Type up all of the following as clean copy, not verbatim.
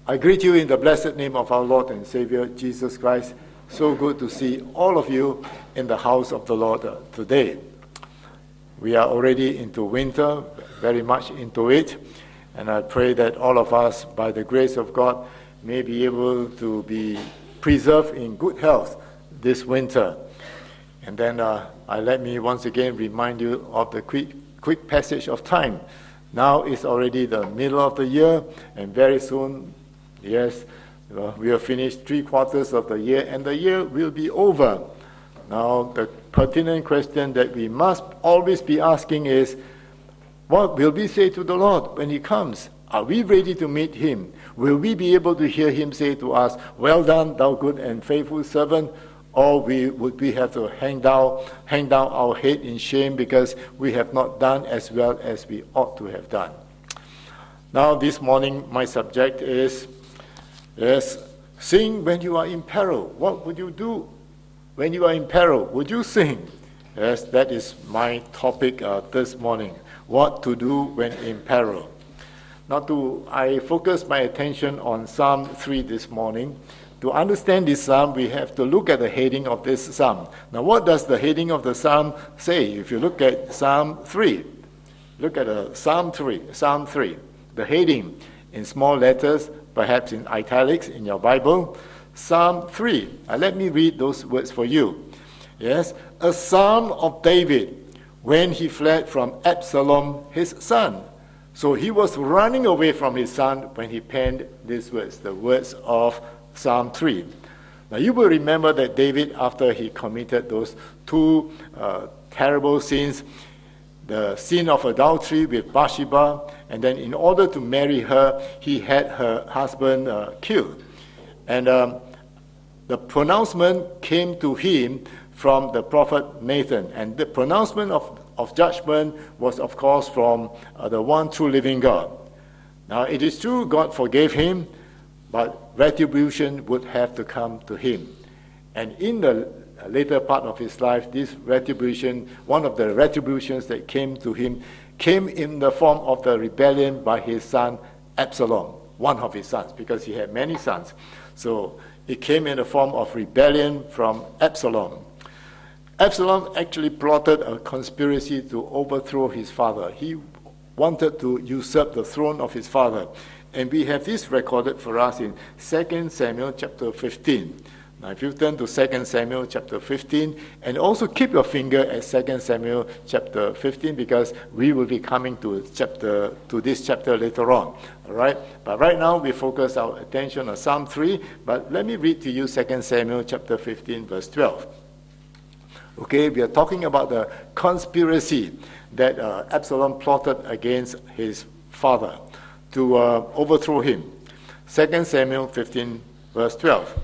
I greet you in the blessed name of our Lord and Savior, Jesus Christ. So good to see all of you in the house of the Lord today. We are already into winter, very much into it, and I pray that all of us, by the grace of God, may be able to be preserved in good health this winter. And then let me once again remind you of the quick passage of time. Now it's already the middle of the year, and very soon, yes, we will finish 3/4 of the year, and the year will be over. Now, the pertinent question that we must always be asking is, what will we say to the Lord when He comes? Are we ready to meet Him? Will we be able to hear Him say to us, "Well done, thou good and faithful servant"? Or would we have to hang down our head in shame because we have not done as well as we ought to have done? Now, this morning, my subject is, yes, sing when you are in peril. What would you do when you are in peril? Would you sing? Yes, that is my topic this morning. What to do when in peril. Now, I focus my attention on Psalm 3 this morning. To understand this psalm, we have to look at the heading of this psalm. Now, what does the heading of the psalm say? If you look at Psalm 3, look at Psalm 3, the heading in small letters, perhaps in italics in your Bible, Psalm 3. Let me read those words for you. Yes, a psalm of David when he fled from Absalom, his son. So he was running away from his son when he penned these words, the words of Psalm 3. Now you will remember that David, after he committed those two terrible sins, the sin of adultery with Bathsheba, and then in order to marry her, he had her husband killed. And the pronouncement came to him from the prophet Nathan. And the pronouncement of judgment was, of course, from the one true living God. Now it is true God forgave him, but retribution would have to come to him. And in the later part of his life, this retribution, one of the retributions that came to him, came in the form of the rebellion by his son Absalom, one of his sons, because he had many sons. So it came in the form of rebellion from Absalom. Absalom actually plotted a conspiracy to overthrow his father. He wanted to usurp the throne of his father. And we have this recorded for us in 2 Samuel chapter 15. Now, if you turn to 2 Samuel chapter 15, and also keep your finger at 2 Samuel chapter 15, because we will be coming to this chapter later on. All right? But right now, we focus our attention on Psalm 3. But let me read to you 2 Samuel chapter 15, verse 12. Okay, we are talking about the conspiracy that Absalom plotted against his father to overthrow him. 2 Samuel 15, verse 12.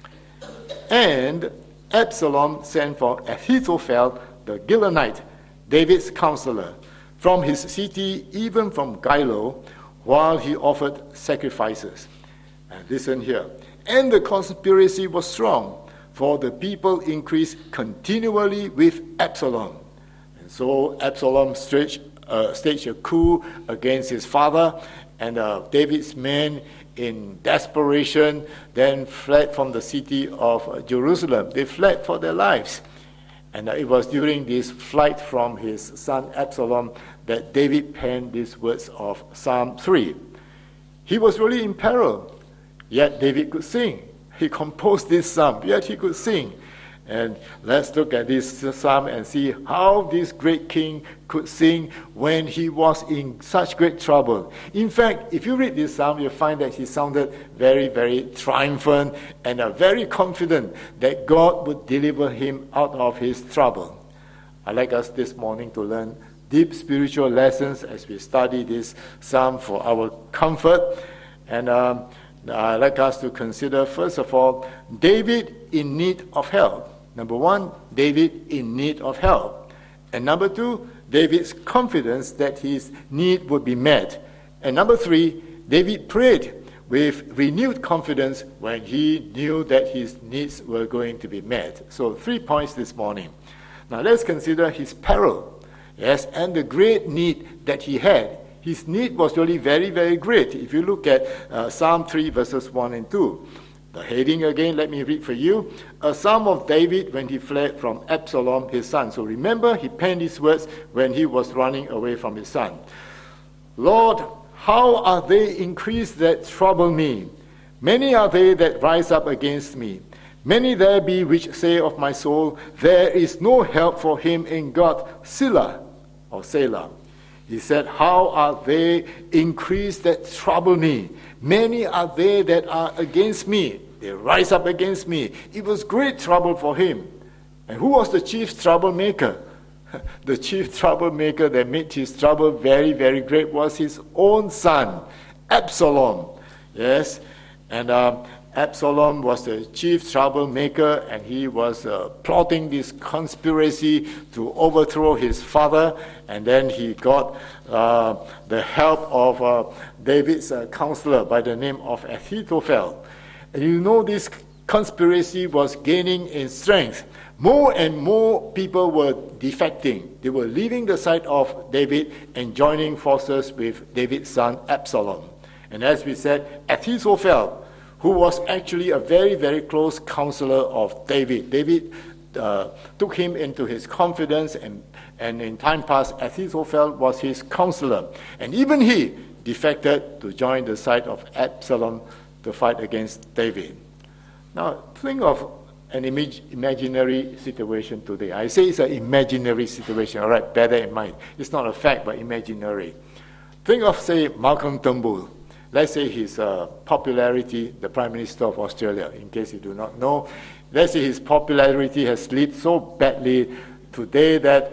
And Absalom sent for Ahithophel the Gilonite, David's counselor, from his city, even from Gilo, while he offered sacrifices. And listen here. And the conspiracy was strong, for the people increased continually with Absalom. And so Absalom staged a coup against his father, and David's men, in desperation, then fled from the city of Jerusalem. They fled for their lives. And it was during this flight from his son Absalom that David penned these words of Psalm 3. He was really in peril, yet David could sing. He composed this psalm, yet he could sing. And let's look at this psalm and see how this great king could sing when he was in such great trouble. In fact, if you read this psalm, you'll find that he sounded very, very triumphant and very confident that God would deliver him out of his trouble. I'd like us this morning to learn deep spiritual lessons as we study this psalm for our comfort. And I'd like us to consider, first of all, David in need of help. Number one, David in need of help. And number two, David's confidence that his need would be met. And number three, David prayed with renewed confidence when he knew that his needs were going to be met. So 3 points this morning. Now let's consider his peril. Yes, and the great need that he had. his need was really very, very great. If you look at Psalm 3, verses 1 and 2, the heading again, let me read for you. A psalm of David when he fled from Absalom, his son. So remember, he penned these words when he was running away from his son. Lord, how are they increased that trouble me? Many are they that rise up against me. Many there be which say of my soul, there is no help for him in God. Selah, or Selah. He said, how are they increased that trouble me? Many are they that are against me. They rise up against me. It was great trouble for him. And who was the chief troublemaker? The chief troublemaker that made his trouble very, very great was his own son, Absalom. Yes, and Absalom was the chief troublemaker, and he was plotting this conspiracy to overthrow his father, and then he got the help of David's counselor by the name of Ahithophel. And you know, this conspiracy was gaining in strength. More and more people were defecting. They were leaving the side of David and joining forces with David's son Absalom. And as we said, Ahithophel, who was actually a very, very close counselor of David. David took him into his confidence, and in time past, Ahithophel was his counselor. And even he defected to join the side of Absalom to fight against David. Now, think of an imaginary situation today. I say it's an imaginary situation, all right, bear that in mind. It's not a fact, but imaginary. Think of, say, Malcolm Turnbull. Let's say his popularity, the Prime Minister of Australia, in case you do not know. Let's say his popularity has slipped so badly today that,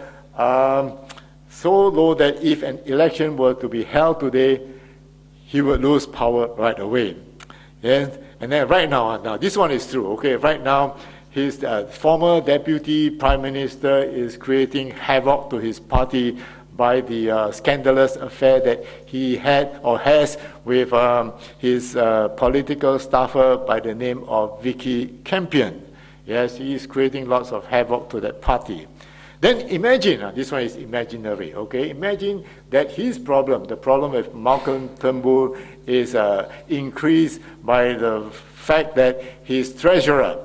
so low that if an election were to be held today, he would lose power right away. Yes? And then right now, this one is true, okay? Right now, his former deputy prime minister is creating havoc to his party by the scandalous affair that he had or has with his political staffer by the name of Vicky Campion. Yes, he is creating lots of havoc to that party. Then imagine, this one is imaginary, okay? Imagine that his problem, the problem with Malcolm Turnbull, is increased by the fact that his treasurer,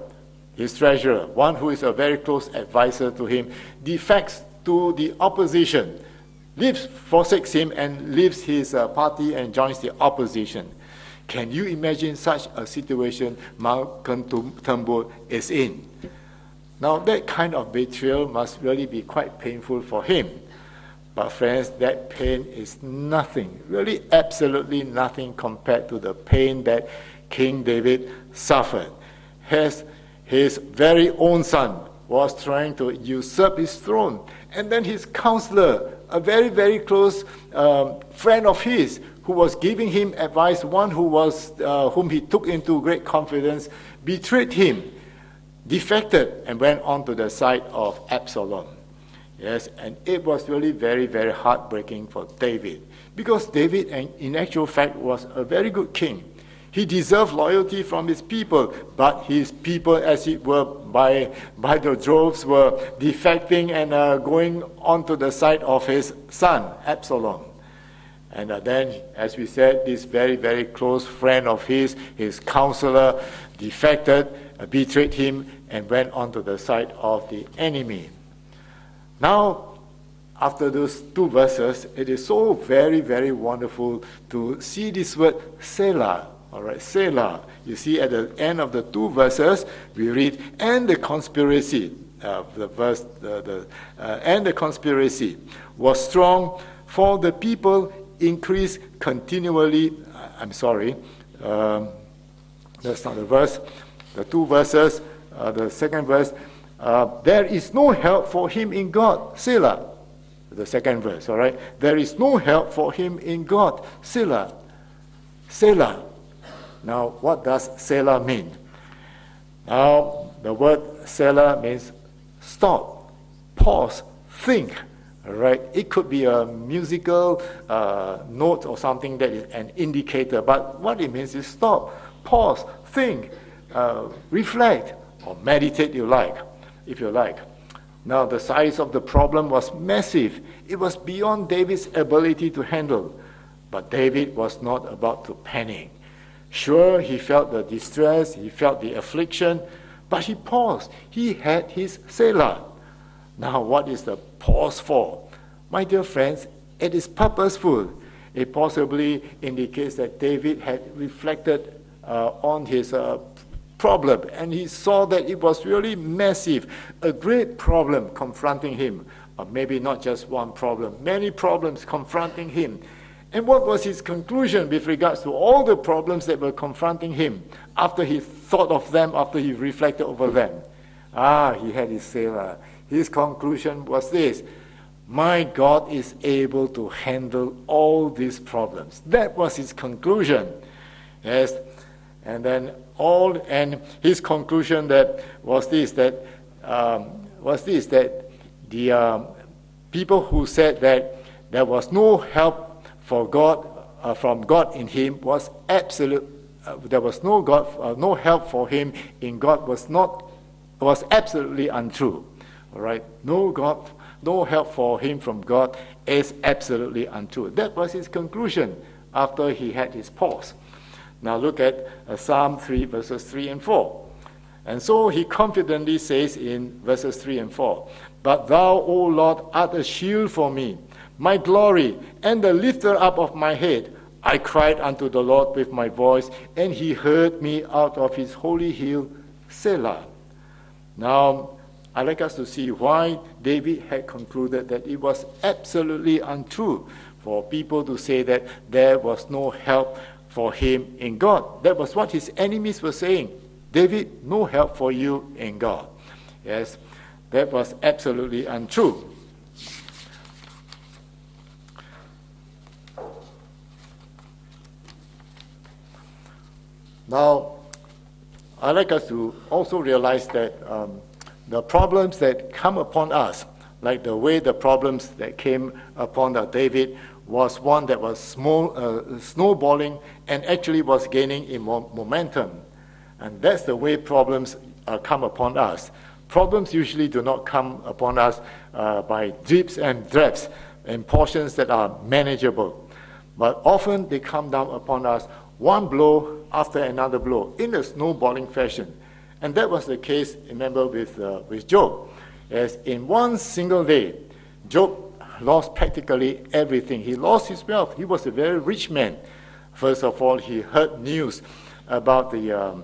one who is a very close advisor to him, defects to the opposition, forsakes him and leaves his party and joins the opposition. Can you imagine such a situation Malcolm Turnbull is in? Now, that kind of betrayal must really be quite painful for him. But friends, that pain is nothing, really absolutely nothing compared to the pain that King David suffered. His very own son was trying to usurp his throne. And then his counselor, a very, very close friend of his, who was giving him advice, one whom he took into great confidence, betrayed him, defected, and went on to the side of Absalom. Yes, and it was really very, very heartbreaking for David, because David, in actual fact, was a very good king. He deserved loyalty from his people, but his people, as it were, by the droves, were defecting and going on to the side of his son, Absalom. And then, as we said, this very, very close friend of his counselor, defected, betrayed him, and went on to the side of the enemy. Now, after those two verses, it is so very, very wonderful to see this word Selah. All right, Selah. You see at the end of the two verses, we read, and the conspiracy, and the conspiracy was strong, for the people increased continually. I'm sorry, that's not the verse. The two verses, the second verse, there is no help for him in God, Selah. The second verse, all right? There is no help for him in God, Selah. Selah. Now, what does Selah mean? Now, the word Selah means stop, pause, think. All right? It could be a musical note or something that is an indicator, but what it means is stop, pause, think, reflect, or meditate if you like. Now, the size of the problem was massive. It was beyond David's ability to handle. But David was not about to panic. Sure, he felt the distress, he felt the affliction, but he paused. He had his Selah. Now, what is the pause for? My dear friends, it is purposeful. It possibly indicates that David had reflected on his problem, and he saw that it was really massive, a great problem confronting him. Or maybe not just one problem, many problems confronting him. And what was his conclusion with regards to all the problems that were confronting him after he thought of them, after he reflected over them? He had his Selah. His conclusion was this: my God is able to handle all these problems. That was his conclusion. Yes. And then his conclusion was this, that the people who said that there was no help for God from God in him was absolute. There was no help for him in God was absolutely untrue. All right, no help for him from God is absolutely untrue. That was his conclusion after he had his pause. Now look at Psalm 3 verses 3 and 4. And so he confidently says in verses 3 and 4, "But thou, O Lord, art a shield for me, my glory, and the lifter up of my head. I cried unto the Lord with my voice, and he heard me out of his holy hill, Selah." Now, I'd like us to see why David had concluded that it was absolutely untrue for people to say that there was no help for him in God. That was what his enemies were saying. David, no help for you in God. Yes, that was absolutely untrue. Now, I'd like us to also realize that the problems that come upon us, like the way the problems that came upon David, was one that was snowballing and actually was gaining in momentum. And that's the way problems come upon us. Problems usually do not come upon us by drips and drabs in portions that are manageable. But often they come down upon us one blow after another blow in a snowballing fashion. And that was the case, remember, with Job. As in one single day, Job lost practically everything. He lost his wealth. He was a very rich man. First of all, he heard news about the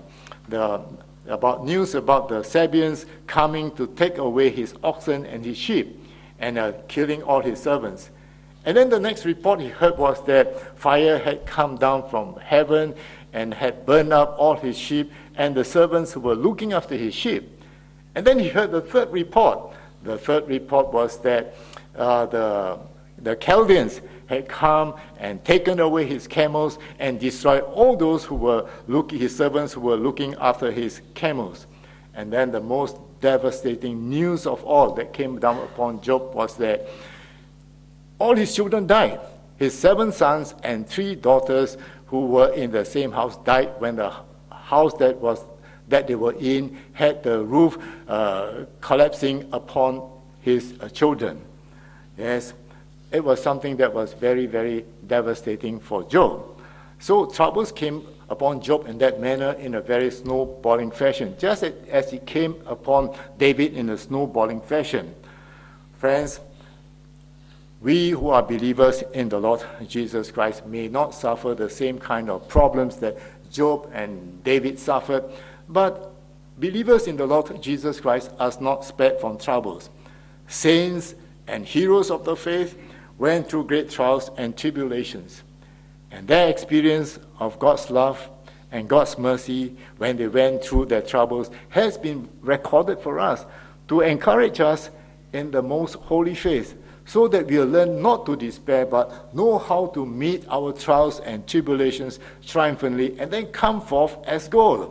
Sabeans coming to take away his oxen and his sheep, and killing all his servants. And then the next report he heard was that fire had come down from heaven and had burned up all his sheep and the servants who were looking after his sheep. And then he heard the third report. The third report was that the Chaldeans had come and taken away his camels and destroyed all those his servants who were looking after his camels. And then the most devastating news of all that came down upon Job was that all his children died. His 7 sons and 3 daughters who were in the same house died when the house that they were in had the roof collapsing upon his children. Yes, it was something that was very, very devastating for Job. So troubles came upon Job in that manner, in a very snowballing fashion, just as it came upon David in a snowballing fashion. Friends, we who are believers in the Lord Jesus Christ may not suffer the same kind of problems that Job and David suffered, but believers in the Lord Jesus Christ are not spared from troubles. Saints and heroes of the faith went through great trials and tribulations, and their experience of God's love and God's mercy when they went through their troubles has been recorded for us to encourage us in the most holy faith, so that we'll learn not to despair, but know how to meet our trials and tribulations triumphantly, and then come forth as gold.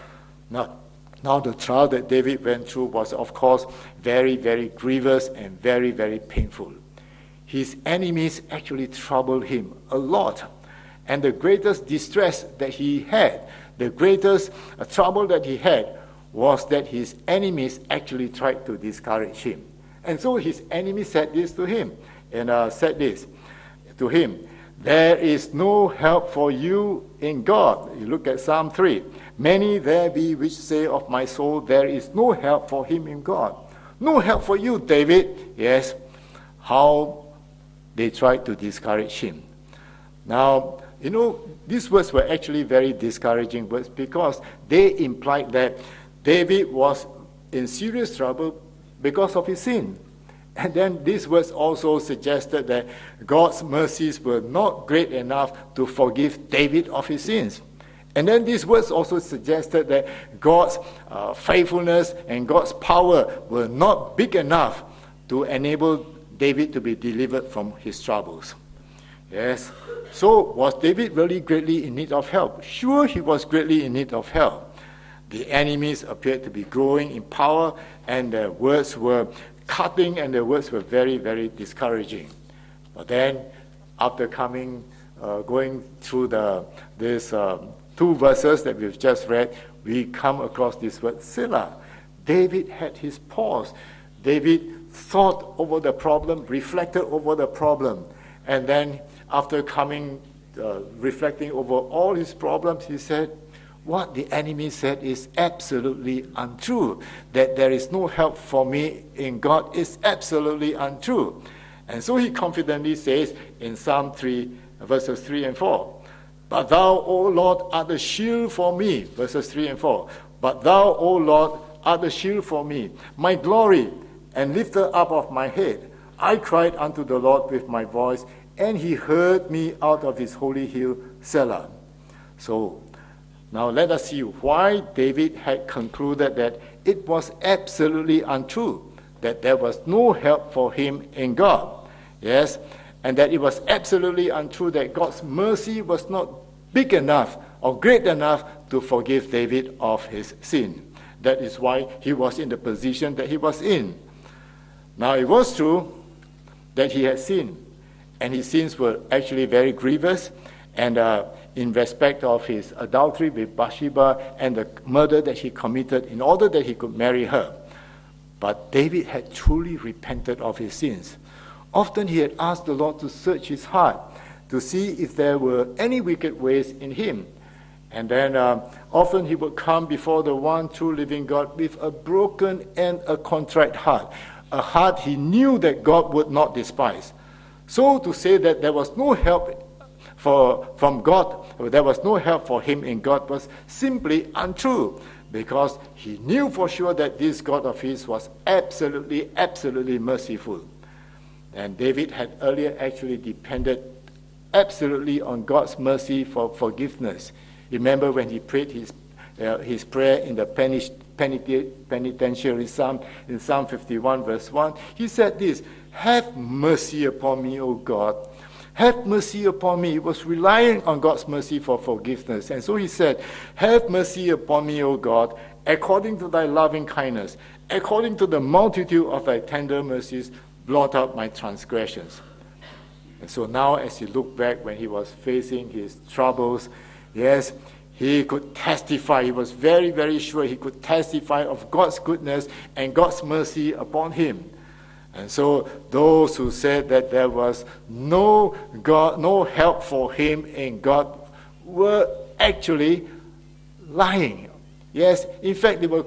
Now the trial that David went through was, of course, very, very grievous and very, very painful. His enemies actually troubled him a lot. And the greatest distress that he had, the greatest trouble that he had, was that his enemies actually tried to discourage him. And so his enemy said this to him, and said this to him, There is no help for you in God. You look at Psalm 3. Many there be which say of my soul, there is no help for him in God. No help for you, David. Yes, how they tried to discourage him. Now, these words were actually very discouraging words because they implied that David was in serious trouble because of his sin. And then these words also suggested that God's mercies were not great enough to forgive David of his sins. And then these words also suggested that God's faithfulness and God's power were not big enough to enable David to be delivered from his troubles. Yes. So was David really greatly in need of help? Sure, he was greatly in need of help. The enemies appeared to be growing in power, and their words were cutting, and the words were very, very discouraging. But then, after going through these two verses that we've just read, we come across this word, Selah. David had his pause. David thought over the problem, reflected over the problem, and then after reflecting over all his problems, he said, what the enemy said is absolutely untrue. That there is no help for me in God is absolutely untrue. And so he confidently says in Psalm 3, verses 3 and 4, but thou, O Lord, art the shield for me. Verses 3 and 4. But thou, O Lord, art the shield for me, my glory, and lifter up of my head. I cried unto the Lord with my voice, and he heard me out of his holy hill, Selah. So, now let us see why David had concluded that it was absolutely untrue, that there was no help for him in God. Yes, and that it was absolutely untrue that God's mercy was not big enough or great enough to forgive David of his sin. That is why he was in the position that he was in. Now it was true that he had sinned, and his sins were actually very grievous, and in respect of his adultery with Bathsheba and the murder that he committed in order that he could marry her. But David had truly repented of his sins. Often he had asked the Lord to search his heart to see if there were any wicked ways in him. And then often he would come before the one true living God with a broken and a contrite heart, a heart he knew that God would not despise. So to say that there was no help from God, there was no help for him in God was simply untrue, because he knew for sure that this God of his was absolutely, absolutely merciful. And David had earlier actually depended absolutely on God's mercy for forgiveness. Remember when he prayed his prayer in the penitentiary psalm, in Psalm 51 verse 1, he said this, have mercy upon me, O God. Have mercy upon me. He was relying on God's mercy for forgiveness. And so he said, have mercy upon me, O God, according to thy loving kindness, according to the multitude of thy tender mercies, blot out my transgressions. And so now as he looked back when he was facing his troubles, yes, he could testify. He was very, very sure he could testify of God's goodness and God's mercy upon him. And so those who said that there was no help for him in God were actually lying. Yes, in fact, they were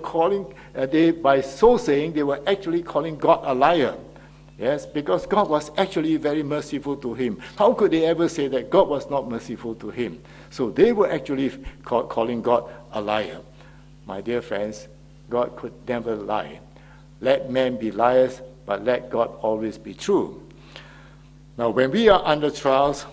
by so saying, they were actually calling God a liar. Yes, because God was actually very merciful to him. How could they ever say that God was not merciful to him? So they were actually calling God a liar. My dear friends, God could never lie. Let men be liars, but let God always be true. Now, when we are under trials,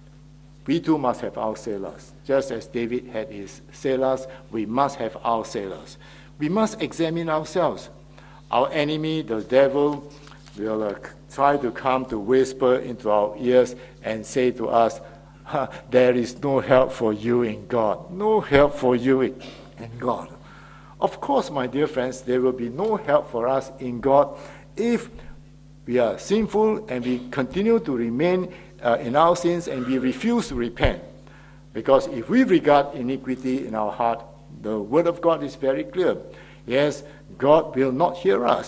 we too must have our selahs. Just as David had his selahs, we must have our selahs. We must examine ourselves. Our enemy, the devil, will try to come to whisper into our ears and say to us, there is no help for you in God. No help for you in God. Of course, my dear friends, there will be no help for us in God if we are sinful and we continue to remain in our sins and we refuse to repent. Because if we regard iniquity in our heart, the word of God is very clear. Yes, God will not hear us.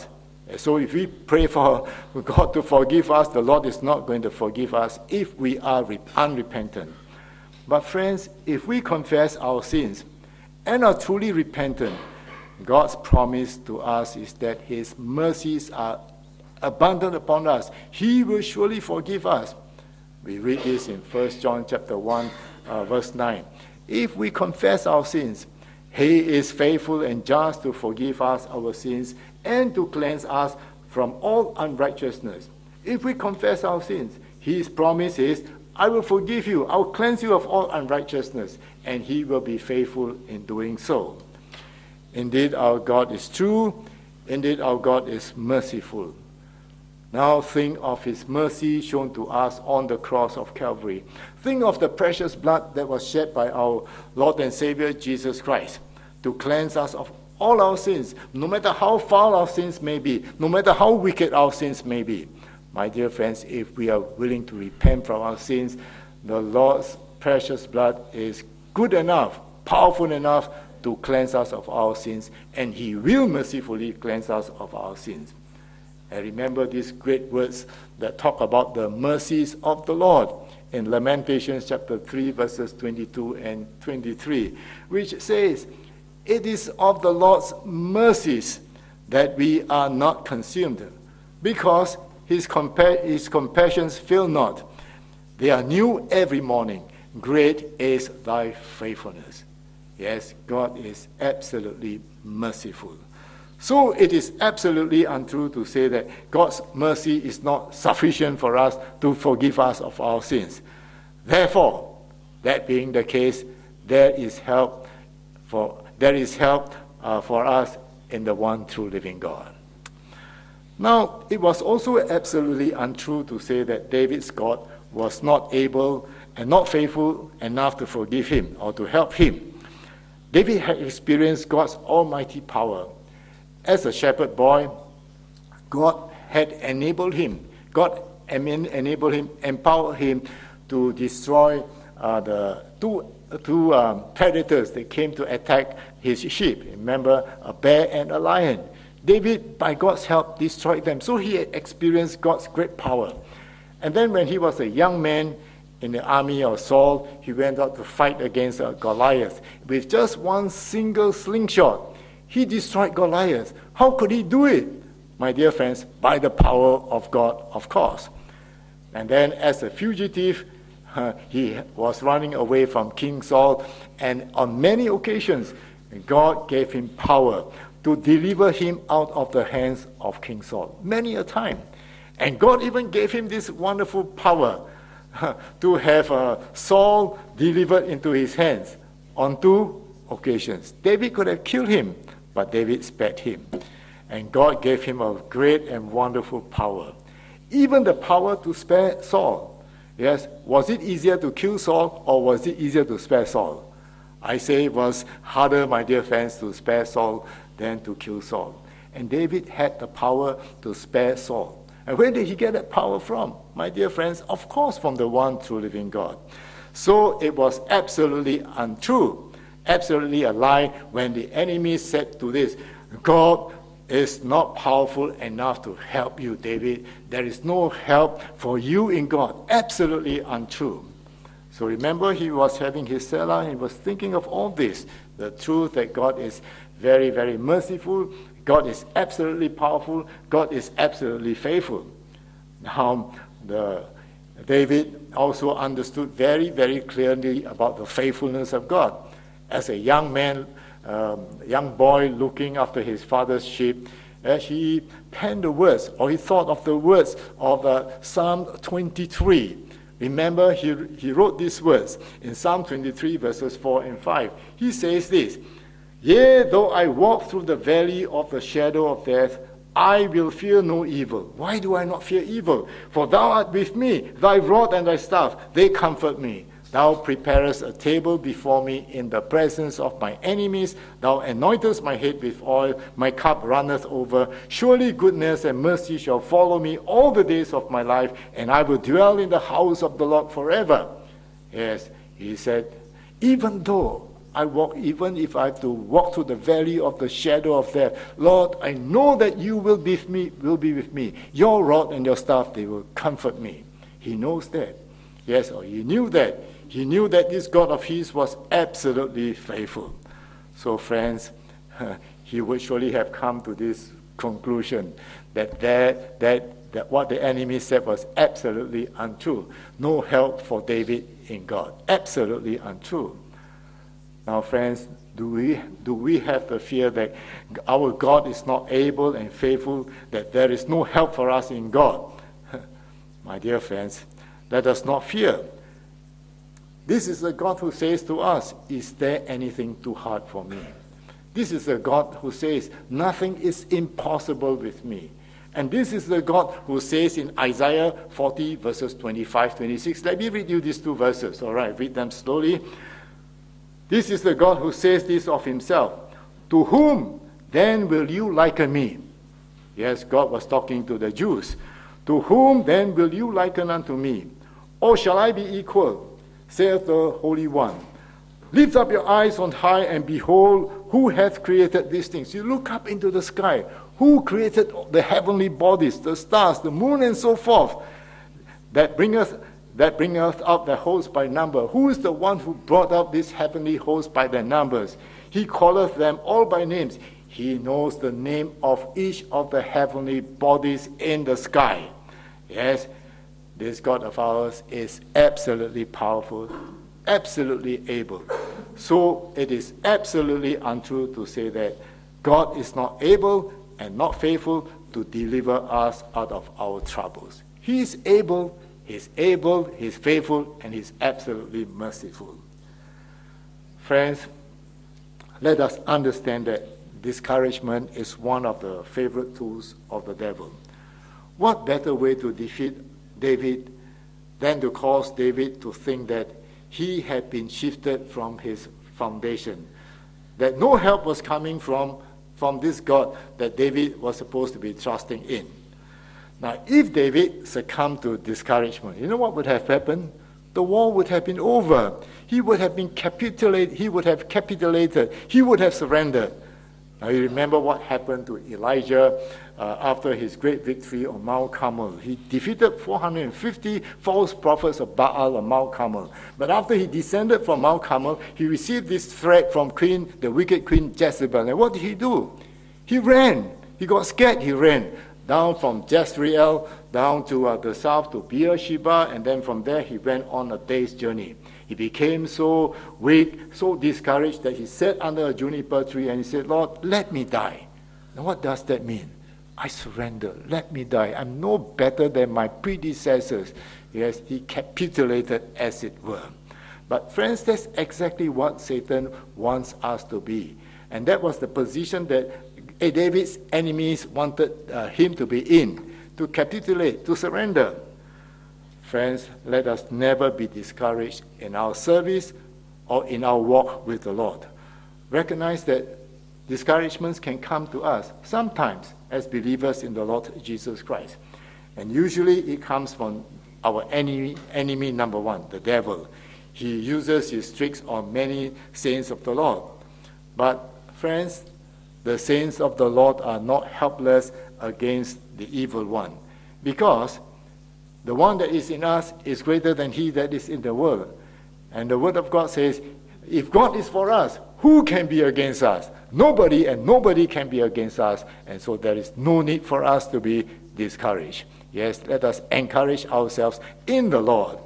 So if we pray for God to forgive us, the Lord is not going to forgive us if we are unrepentant. But friends, if we confess our sins and are truly repentant, God's promise to us is that his mercies are abundant upon us. He will surely forgive us. We read this in 1 John chapter 1, verse 9. If we confess our sins, he is faithful and just to forgive us our sins and to cleanse us from all unrighteousness. If we confess our sins, his promise is, I will forgive you, I will cleanse you of all unrighteousness, and he will be faithful in doing so. Indeed, our God is true. Indeed, our God is merciful. Now think of his mercy shown to us on the cross of Calvary. Think of the precious blood that was shed by our Lord and Savior Jesus Christ to cleanse us of all our sins, no matter how foul our sins may be, no matter how wicked our sins may be. My dear friends, if we are willing to repent from our sins, the Lord's precious blood is good enough, powerful enough to cleanse us of our sins, and he will mercifully cleanse us of our sins. And remember these great words that talk about the mercies of the Lord in Lamentations chapter 3, verses 22 and 23, which says, it is of the Lord's mercies that we are not consumed, because his compassions fail not. They are new every morning. Great is thy faithfulness. Yes, God is absolutely merciful. So it is absolutely untrue to say that God's mercy is not sufficient for us to forgive us of our sins. Therefore, that being the case, there is help for us in the one true living God. Now, it was also absolutely untrue to say that David's God was not able and not faithful enough to forgive him or to help him. David had experienced God's almighty power. As a shepherd boy, God had enabled him. God enabled him, empowered him to destroy the two predators that came to attack his sheep. Remember, a bear and a lion. David, by God's help, destroyed them. So he had experienced God's great power. And then when he was a young man in the army of Saul, he went out to fight against Goliath. With just one single slingshot, he destroyed Goliath. How could he do it? My dear friends, by the power of God, of course. And then as a fugitive, he was running away from King Saul, and on many occasions, God gave him power to deliver him out of the hands of King Saul, many a time. And God even gave him this wonderful power to have Saul delivered into his hands on 2 occasions. David could have killed him, but David spared him. And God gave him a great and wonderful power. Even the power to spare Saul. Yes, was it easier to kill Saul or was it easier to spare Saul? I say it was harder, my dear friends, to spare Saul than to kill Saul. And David had the power to spare Saul. And where did he get that power from? My dear friends, of course from the one true living God. So it was absolutely untrue, absolutely a lie when the enemy said to this, God is not powerful enough to help you, David. There is no help for you in God. Absolutely untrue. So remember, he was having his Selah, and he was thinking of all this, the truth that God is very, very merciful, God is absolutely powerful, God is absolutely faithful. Now, David also understood very, very clearly about the faithfulness of God. As a young man, young boy looking after his father's sheep, he penned the words, or he thought of the words of Psalm 23. Remember, he wrote these words in Psalm 23, verses 4 and 5. He says this, Yea, though I walk through the valley of the shadow of death, I will fear no evil. Why do I not fear evil? For thou art with me, thy rod and thy staff, they comfort me. Thou preparest a table before me in the presence of my enemies. Thou anointest my head with oil, my cup runneth over. Surely goodness and mercy shall follow me all the days of my life, and I will dwell in the house of the Lord forever. Yes, he said, even though even if I have to walk through the valley of the shadow of death, Lord, I know that you will be with me. Your rod and your staff, they will comfort me. He knows that. Yes, or he knew that. He knew that this God of his was absolutely faithful. So friends, he would surely have come to this conclusion that what the enemy said was absolutely untrue. No help for David in God. Absolutely untrue. Now, friends, do we have the fear that our God is not able and faithful, that there is no help for us in God? My dear friends, let us not fear. This is the God who says to us, is there anything too hard for me? This is the God who says, nothing is impossible with me. And this is the God who says in Isaiah 40 verses 25, 26. Let me read you these two verses. All right, read them slowly. This is the God who says this of himself. To whom then will you liken me? Yes, God was talking to the Jews. To whom then will you liken unto me? Or shall I be equal, saith the Holy One? Lift up your eyes on high and behold, who hath created these things? You look up into the sky. Who created the heavenly bodies, the stars, the moon, and so forth, that bringeth up the host by number? Who is the one who brought up this heavenly host by their numbers? He calleth them all by names. He knows the name of each of the heavenly bodies in the sky. Yes, this God of ours is absolutely powerful, absolutely able. So it is absolutely untrue to say that God is not able and not faithful to deliver us out of our troubles. He is able, he's faithful, and he's absolutely merciful. Friends, let us understand that discouragement is one of the favorite tools of the devil. What better way to defeat David than to cause David to think that he had been shifted from his foundation, that no help was coming from this God that David was supposed to be trusting in. Now, if David succumbed to discouragement, you know what would have happened? The war would have been over. He would have capitulated. He would have surrendered. Now, you remember what happened to Elijah after his great victory on Mount Carmel. He defeated 450 false prophets of Baal on Mount Carmel. But after he descended from Mount Carmel, he received this threat from the wicked queen Jezebel. And what did he do? He ran. He got scared. He ran down from Jezreel down to the south to Beersheba, and then from there he went on a day's journey. He became so weak, so discouraged that he sat under a juniper tree and he said, Lord, let me die. Now what does that mean? I surrender. Let me die. I'm no better than my predecessors. Yes, he capitulated, as it were. But friends, that's exactly what Satan wants us to be. And that was the position that David's enemies wanted him to be in, to capitulate, to surrender. Friends, let us never be discouraged in our service or in our walk with the Lord. Recognize that discouragements can come to us sometimes as believers in the Lord Jesus Christ. And usually it comes from our enemy number one, the devil. He uses his tricks on many saints of the Lord. But friends, the saints of the Lord are not helpless against the evil one, because the one that is in us is greater than he that is in the world. And the word of God says, if God is for us, who can be against us? Nobody, and nobody can be against us. And so there is no need for us to be discouraged. Yes, let us encourage ourselves in the Lord.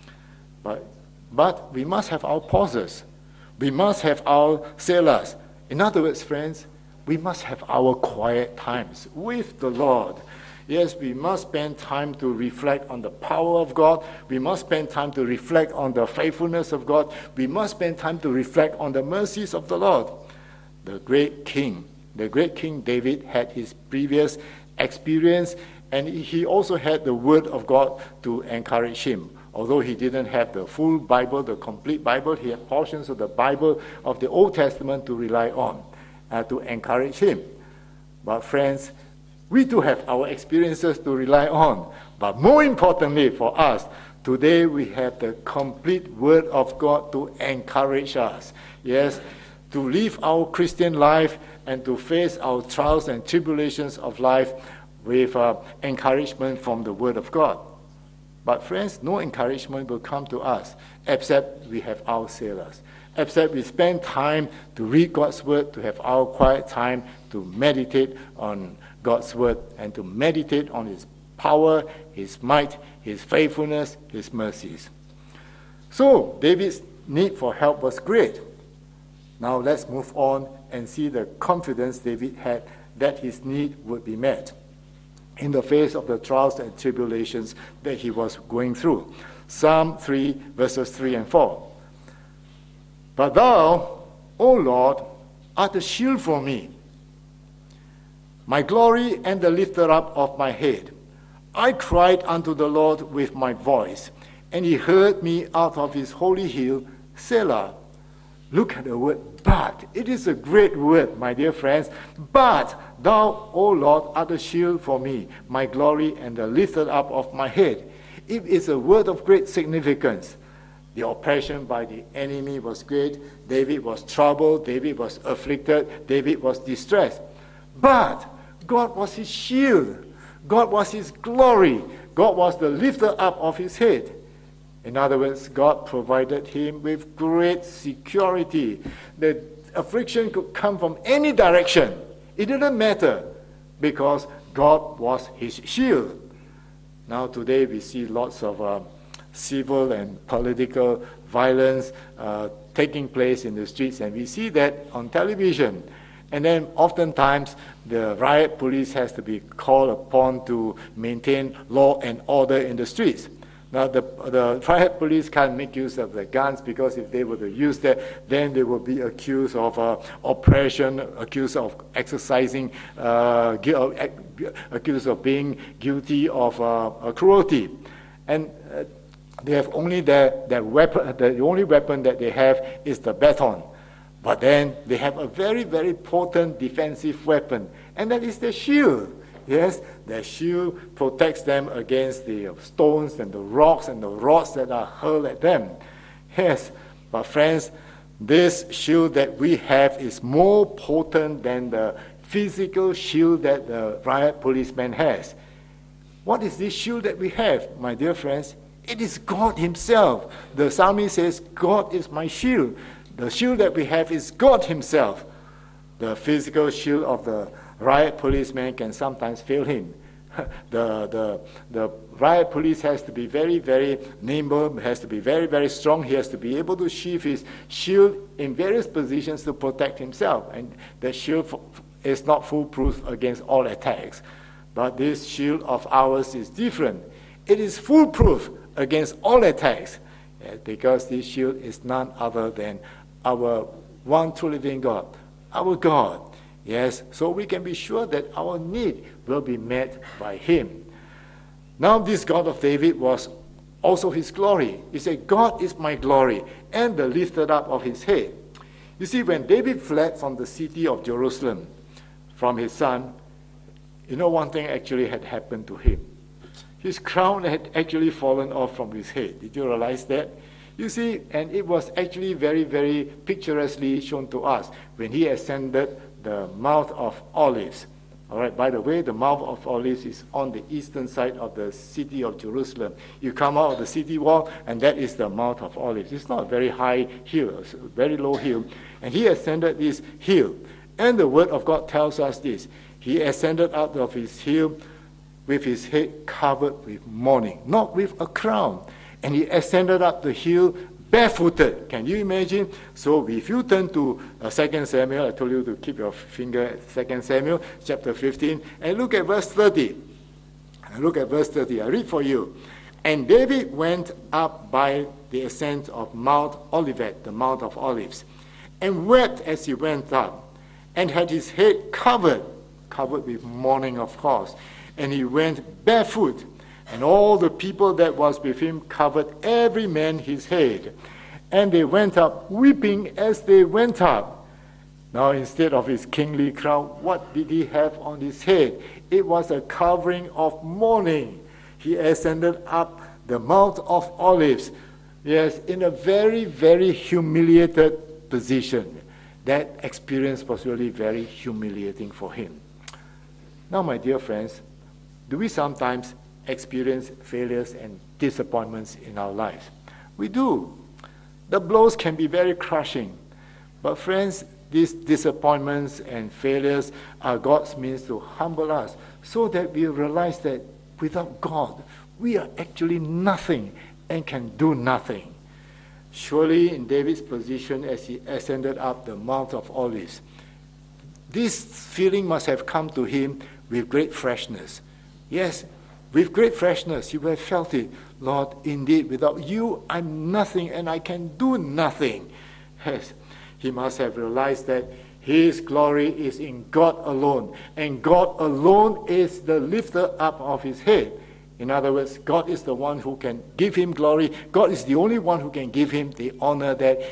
But we must have our pauses. We must have our selahs. In other words, friends, we must have our quiet times with the Lord. Yes, we must spend time to reflect on the power of God. We must spend time to reflect on the faithfulness of God. We must spend time to reflect on the mercies of the Lord. The great King David had his previous experience, and he also had the Word of God to encourage him. Although he didn't have the full Bible, the complete Bible, he had portions of the Bible of the Old Testament to rely on, to encourage him. But friends, we too have our experiences to rely on. But more importantly for us, Today we have the complete Word of God to encourage us. Yes, to live our Christian life and to face our trials and tribulations of life with encouragement from the Word of God. But friends, no encouragement will come to us except we have our sailors. Except we spend time to read God's Word, to have our quiet time to meditate on God's Word and to meditate on His power, His might, His faithfulness, His mercies. So, David's need for help was great. Now let's move on and see the confidence David had that his need would be met in the face of the trials and tribulations that he was going through. Psalm 3, verses 3 and 4. But thou, O Lord, art a shield for me, my glory and the lifter up of my head. I cried unto the Lord with my voice, and he heard me out of his holy hill, Selah. Look at the word but. It is a great word, my dear friends. But thou, O Lord, art a shield for me, my glory and the lifter up of my head. It is a word of great significance. The oppression by the enemy was great. David was troubled. David was afflicted. David was distressed. But God was his shield. God was his glory. God was the lifter up of his head. In other words, God provided him with great security. The affliction could come from any direction. It didn't matter because God was his shield. Now today we see lots of civil and political violence taking place in the streets, and we see that on television. And then oftentimes the riot police has to be called upon to maintain law and order in the streets. Now the riot police can't make use of the guns because if they were to use that, then they will be accused of oppression, accused of exercising, accused of being guilty of cruelty. And they have only their weapon. The only weapon that they have is the baton. But then they have a very, very potent defensive weapon, and that is their shield. Yes, their shield protects them against the stones and the rocks and the rods that are hurled at them. Yes, but friends, this shield that we have is more potent than the physical shield that the riot policeman has. What is this shield that we have, my dear friends? It is God himself. The psalmist says, God is my shield. The shield that we have is God himself. The physical shield of the riot policeman can sometimes fail him. The riot police has to be very, very nimble, has to be very, very strong. He has to be able to sheath his shield in various positions to protect himself. And the shield is not foolproof against all attacks. But this shield of ours is different. It is foolproof against all attacks, because this shield is none other than our one true living God, our God. Yes, so we can be sure that our need will be met by him. Now this God of David was also his glory. He said, God is my glory and the lifted up of his head. You see, when David fled from the city of Jerusalem, from his son, you know one thing actually had happened to him. His crown had actually fallen off from his head. Did you realize that? You see, and it was actually very, very picturesquely shown to us when he ascended the Mount of Olives. All right, by the way, the Mount of Olives is on the eastern side of the city of Jerusalem. You come out of the city wall, and that is the Mount of Olives. It's not a very high hill, it's a very low hill. And he ascended this hill. And the Word of God tells us this. He ascended out of his hill with his head covered with mourning, not with a crown. And he ascended up the hill barefooted. Can you imagine? So if you turn to 2 Samuel, I told you to keep your finger at 2 Samuel, chapter 15, and look at verse 30. Look at verse 30. I read for you. And David went up by the ascent of Mount Olivet, the Mount of Olives, and wept as he went up, and had his head covered with mourning, of course. And he went barefoot, and all the people that was with him covered every man his head. And they went up weeping as they went up. Now instead of his kingly crown, what did he have on his head? It was a covering of mourning. He ascended up the Mount of Olives, yes, in a very, very humiliated position. That experience was really very humiliating for him. Now, my dear friends, do we sometimes experience failures and disappointments in our lives? We do. The blows can be very crushing. But friends, these disappointments and failures are God's means to humble us so that we realize that without God, we are actually nothing and can do nothing. Surely in David's position as he ascended up the Mount of Olives, this feeling must have come to him with great freshness. Yes, with great freshness, he would have felt it. Lord, indeed, without you, I'm nothing and I can do nothing. Yes, he must have realized that his glory is in God alone, and God alone is the lifter up of his head. In other words, God is the one who can give him glory. God is the only one who can give him the honor that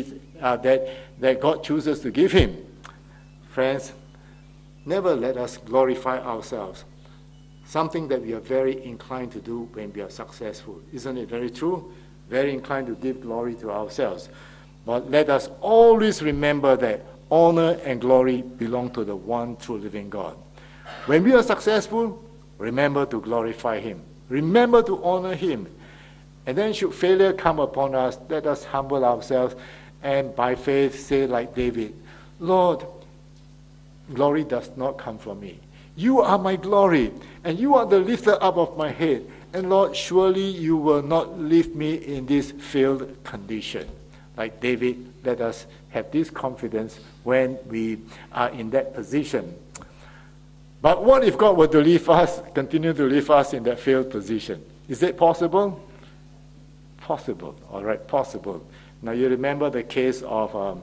that God chooses to give him. Friends, never let us glorify ourselves. Something that we are very inclined to do when we are successful. Isn't it very true? Very inclined to give glory to ourselves. But let us always remember that honor and glory belong to the one true living God. When we are successful, remember to glorify him. Remember to honor him. And then should failure come upon us, let us humble ourselves and by faith say like David, Lord, glory does not come from me. You are my glory, and you are the lifter up of my head. And Lord, surely you will not leave me in this failed condition. Like David, let us have this confidence when we are in that position. But what if God were to leave us, continue to leave us in that failed position? Is it possible? Possible, all right, possible. Now you remember the case of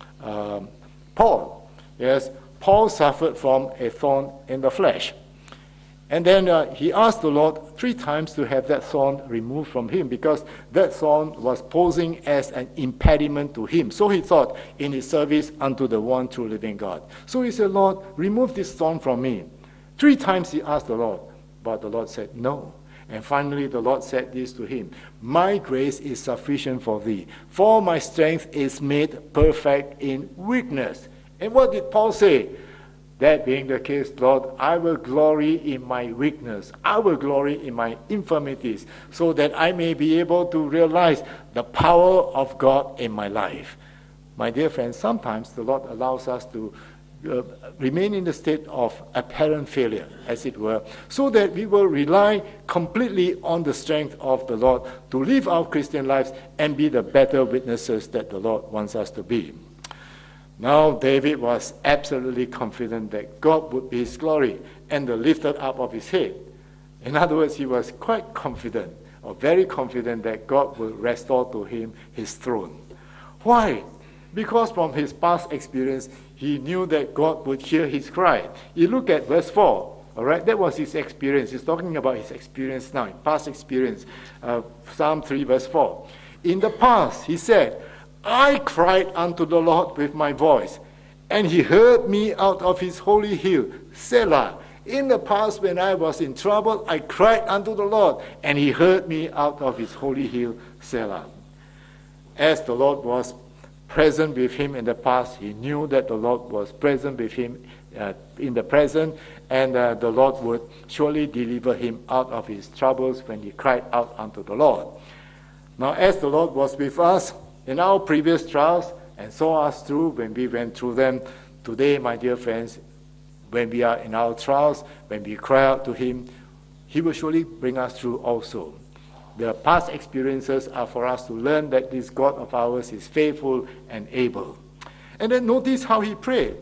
Paul. Yes, Paul suffered from a thorn in the flesh. And then he asked the Lord 3 times to have that thorn removed from him because that thorn was posing as an impediment to him. So he thought in his service unto the one true living God. So he said, Lord, remove this thorn from me. 3 times he asked the Lord, but the Lord said no. And finally the Lord said this to him, my grace is sufficient for thee, for my strength is made perfect in weakness. And what did Paul say? That being the case, Lord, I will glory in my weakness. I will glory in my infirmities, so that I may be able to realize the power of God in my life. My dear friends, sometimes the Lord allows us to remain in the state of apparent failure, as it were, so that we will rely completely on the strength of the Lord to live our Christian lives and be the better witnesses that the Lord wants us to be. Now David was absolutely confident that God would be his glory and the lifter up of his head. In other words, he was quite confident, or very confident, that God will restore to him his throne. Why? Because from his past experience, he knew that God would hear his cry. You look at verse 4, all right? That was his experience. He's talking about his experience now, past experience. Psalm 3, verse 4. In the past, he said, I cried unto the Lord with my voice, and he heard me out of his holy hill, Selah. In the past, when I was in trouble, I cried unto the Lord, and he heard me out of his holy hill, Selah. As the Lord was present with him in the past, he knew that the Lord was present with him in the present, and the Lord would surely deliver him out of his troubles when he cried out unto the Lord. Now, as the Lord was with us in our previous trials and saw us through when we went through them, today, my dear friends, when we are in our trials, when we cry out to him, he will surely bring us through also. The past experiences are for us to learn that this God of ours is faithful and able. And then notice how he prayed.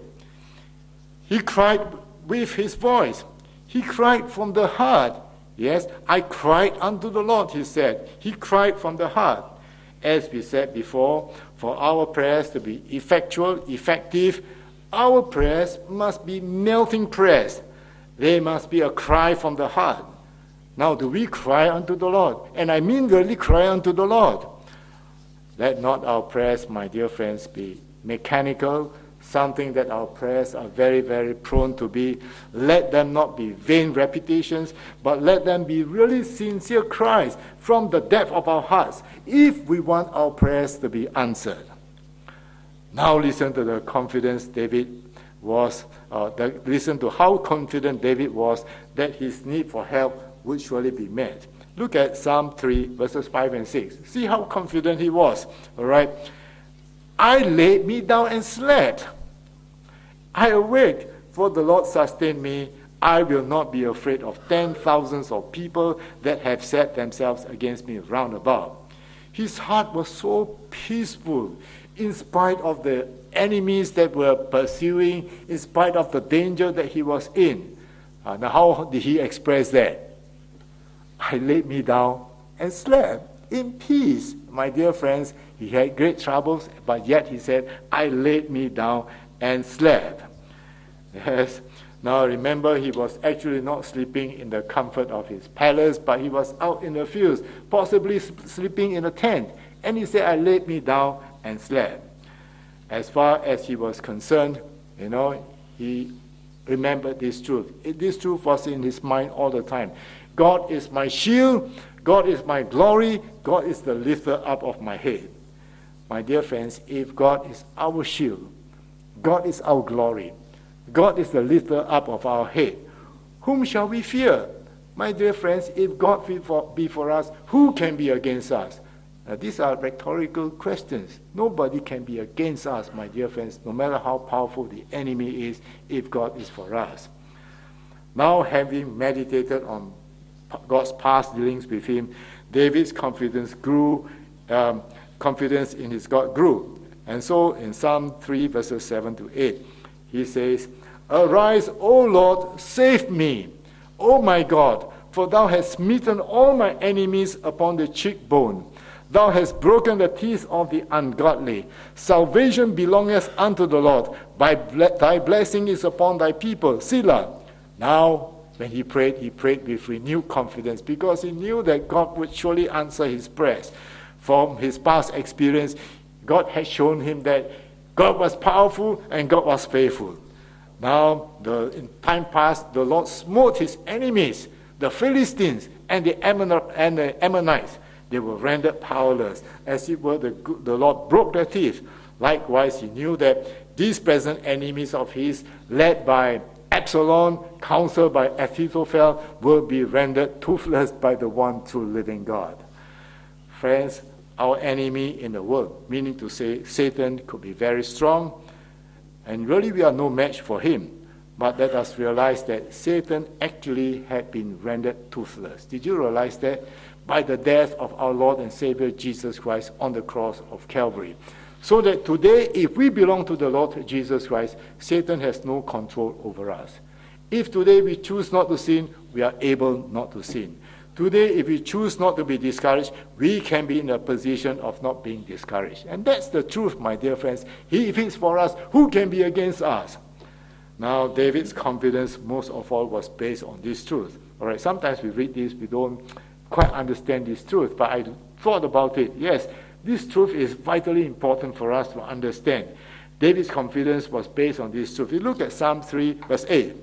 He cried with his voice. He cried from the heart. Yes, I cried unto the Lord, he said. He cried from the heart. As we said before, for our prayers to be effectual, effective, our prayers must be melting prayers. They must be a cry from the heart. Now, do we cry unto the Lord? And I mean really cry unto the Lord. Let not our prayers, my dear friends, be mechanical, something that our prayers are very, very prone to be. Let them not be vain repetitions, but let them be really sincere cries from the depth of our hearts if we want our prayers to be answered. Now listen to the confidence David was, listen to how confident David was that his need for help would surely be met. Look at Psalm 3, verses 5 and 6. See how confident he was. All right. I laid me down and slept. I awake, for the Lord sustained me. I will not be afraid of 10,000s of people that have set themselves against me round about. His heart was so peaceful in spite of the enemies that were pursuing, in spite of the danger that he was in. Now how did he express that? I laid me down and slept in peace. My dear friends, he had great troubles, but yet he said, I laid me down and slept. Yes. Now remember, he was actually not sleeping in the comfort of his palace, but he was out in the fields, possibly sleeping in a tent. And he said, I laid me down and slept. As far as he was concerned, he remembered this truth. This truth was in his mind all the time. God is my shield, God is my glory, God is the lifter up of my head. My dear friends, if God is our shield, God is our glory, God is the lifter up of our head, whom shall we fear? My dear friends, if God be for us, who can be against us? These are rhetorical questions. Nobody can be against us, my dear friends, no matter how powerful the enemy is, if God is for us. Now, having meditated on God's past dealings with him, David's confidence grew, confidence in his God grew. And so in Psalm 3, verses 7 to 8, he says, Arise, O Lord, save me, O my God, for thou hast smitten all my enemies upon the cheekbone. Thou hast broken the teeth of the ungodly. Salvation belongeth unto the Lord. Thy blessing is upon thy people. Selah. Now, when he prayed with renewed confidence because he knew that God would surely answer his prayers. From his past experience, God had shown him that God was powerful and God was faithful. Now, in time past, the Lord smote his enemies, the Philistines and the Ammonites. They were rendered powerless, as it were the Lord broke their teeth. Likewise, he knew that these present enemies of his, led by Absalom, counseled by Ahithophel, will be rendered toothless by the one true living God. Friends, our enemy in the world, meaning to say Satan, could be very strong, and really we are no match for him. But let us realize that Satan actually had been rendered toothless. Did you realize that? By the death of our Lord and Savior Jesus Christ on the cross of Calvary. So that today, if we belong to the Lord Jesus Christ, Satan has no control over us. If today we choose not to sin, we are able not to sin. Today, if we choose not to be discouraged, we can be in a position of not being discouraged. And that's the truth, my dear friends. If it's for us, who can be against us? Now, David's confidence, most of all, was based on this truth. All right, sometimes we read this, we don't quite understand this truth, but I thought about it. Yes, this truth is vitally important for us to understand. David's confidence was based on this truth. You look at Psalm 3, verse 8.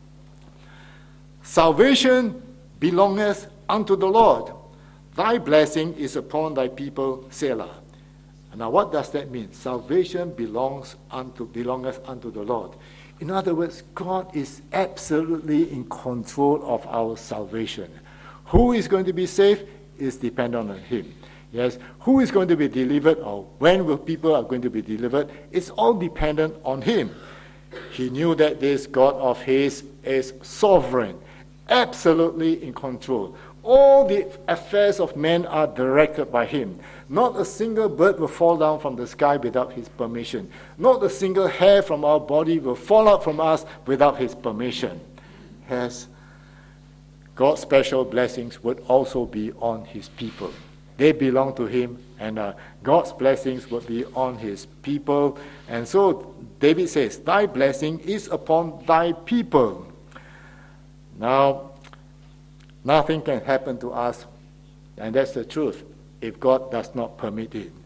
Salvation belongeth unto the Lord. Thy blessing is upon thy people, Selah. Now what does that mean? Salvation belongeth unto the Lord. In other words, God is absolutely in control of our salvation. Who is going to be saved is dependent on him. Yes, who is going to be delivered or when will people are going to be delivered? It's all dependent on him. He knew that this God of his is sovereign, absolutely in control. All the affairs of men are directed by him. Not a single bird will fall down from the sky without his permission. Not a single hair from our body will fall out from us without his permission. Yes, God's special blessings would also be on his people. They belong to him, and God's blessings would be on his people. And so David says, thy blessing is upon thy people. Now, nothing can happen to us, and that's the truth, if God does not permit it.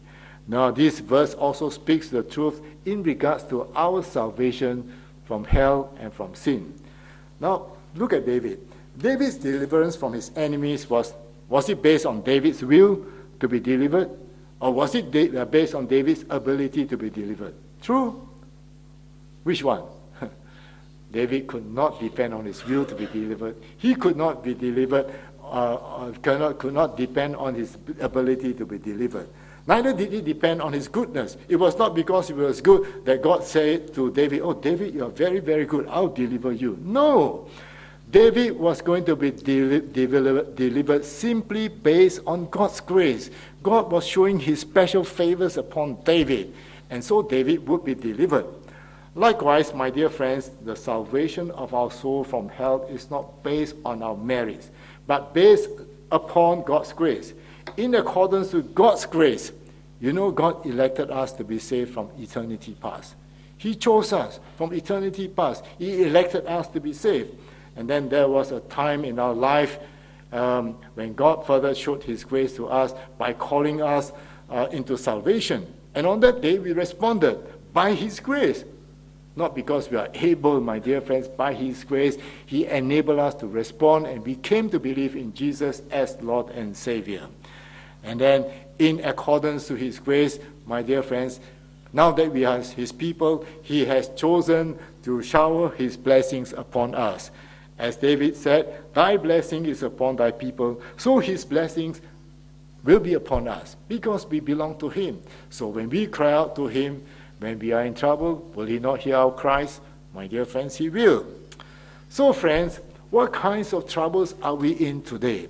Now, this verse also speaks the truth in regards to our salvation from hell and from sin. Now, look at David. David's deliverance from his enemies, was it based on David's will to be delivered? Or was it based on David's ability to be delivered? True. Which one? David could not depend on his will to be delivered. He could not be delivered, could not depend on his ability to be delivered. Neither did he depend on his goodness. It was not because he was good that God said to David, "Oh, David, you are very, very good. I'll deliver you." No. David was going to be delivered simply based on God's grace. God was showing his special favors upon David, and so David would be delivered. Likewise, my dear friends, the salvation of our soul from hell is not based on our merits, but based upon God's grace. In accordance with God's grace, you know, God elected us to be saved from eternity past. He chose us from eternity past. He elected us to be saved. And then there was a time in our life when God further showed his grace to us by calling us into salvation. And on that day, we responded by his grace. Not because we are able, my dear friends, by his grace, he enabled us to respond, and we came to believe in Jesus as Lord and Savior. And then, in accordance to his grace, my dear friends, now that we are his people, he has chosen to shower his blessings upon us. As David said, "Thy blessing is upon thy people," so his blessings will be upon us because we belong to him. So when we cry out to him, when we are in trouble, will he not hear our cries? My dear friends, he will. So friends, what kinds of troubles are we in today?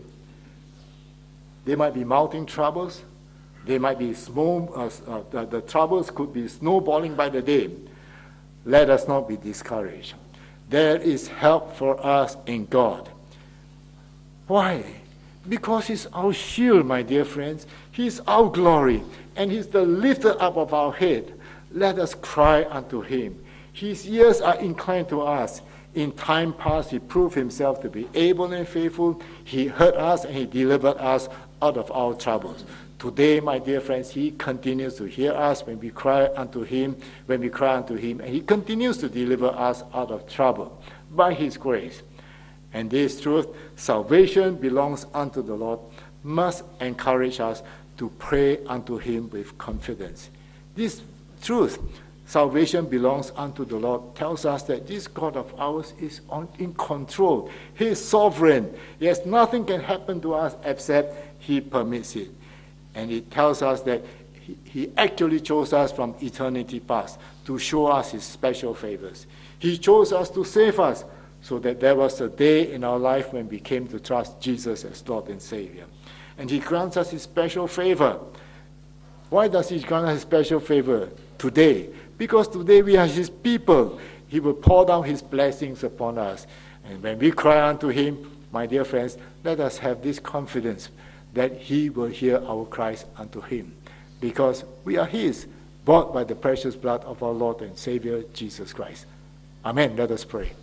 They might be mounting troubles. They might be the troubles could be snowballing by the day. Let us not be discouraged. There is help for us in God. Why? Because he's our shield, my dear friends. He's our glory, and he's the lifter up of our head. Let us cry unto him. His ears are inclined to us. In time past, he proved himself to be able and faithful. He heard us and he delivered us out of our troubles. Today, my dear friends, he continues to hear us when we cry unto him, and he continues to deliver us out of trouble by his grace. And this truth, salvation belongs unto the Lord, must encourage us to pray unto him with confidence. This truth, salvation belongs unto the Lord, tells us that this God of ours is in control. He is sovereign. Yes, nothing can happen to us except he permits it. And it tells us that he actually chose us from eternity past to show us his special favors. He chose us to save us so that there was a day in our life when we came to trust Jesus as Lord and Savior. And he grants us his special favor. Why does he grant us his special favor today? Because today we are his people. He will pour down his blessings upon us. And when we cry unto him, my dear friends, let us have this confidence that he will hear our cries unto him. Because we are his, bought by the precious blood of our Lord and Savior, Jesus Christ. Amen. Let us pray.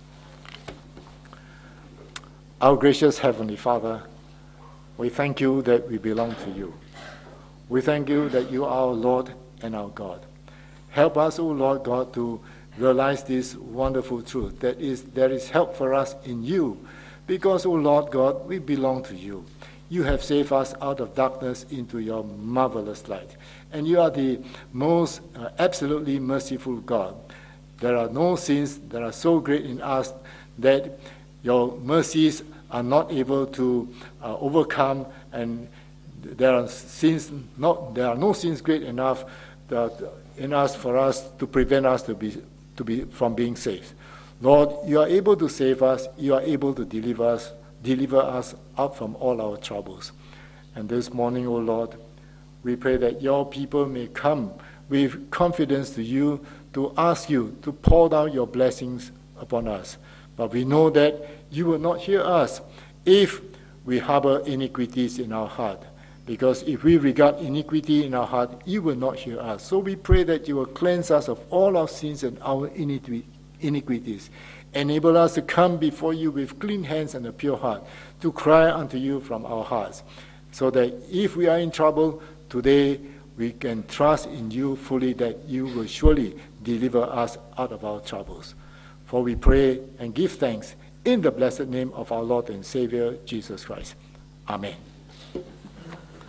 Our gracious Heavenly Father, we thank you that we belong to you. We thank you that you are our Lord and our God. Help us, O Lord God, to realize this wonderful truth, that there is help for us in you, because, O Lord God, we belong to you. You have saved us out of darkness into your marvelous light. And you are the most absolutely merciful God. There are no sins that are so great in us that your mercies are not able to overcome, and there are no sins great enough in us for us to prevent us from being saved. Lord, you are able to save us. You are able to deliver us out from all our troubles. And this morning, O Lord, we pray that your people may come with confidence to you, to ask you to pour down your blessings upon us. But we know that you will not hear us if we harbor iniquities in our heart. Because if we regard iniquity in our heart, you will not hear us. So we pray that you will cleanse us of all our sins and our iniquities. Enable us to come before you with clean hands and a pure heart, to cry unto you from our hearts. So that if we are in trouble today, we can trust in you fully that you will surely deliver us out of our troubles. For we pray and give thanks in the blessed name of our Lord and Savior, Jesus Christ. Amen.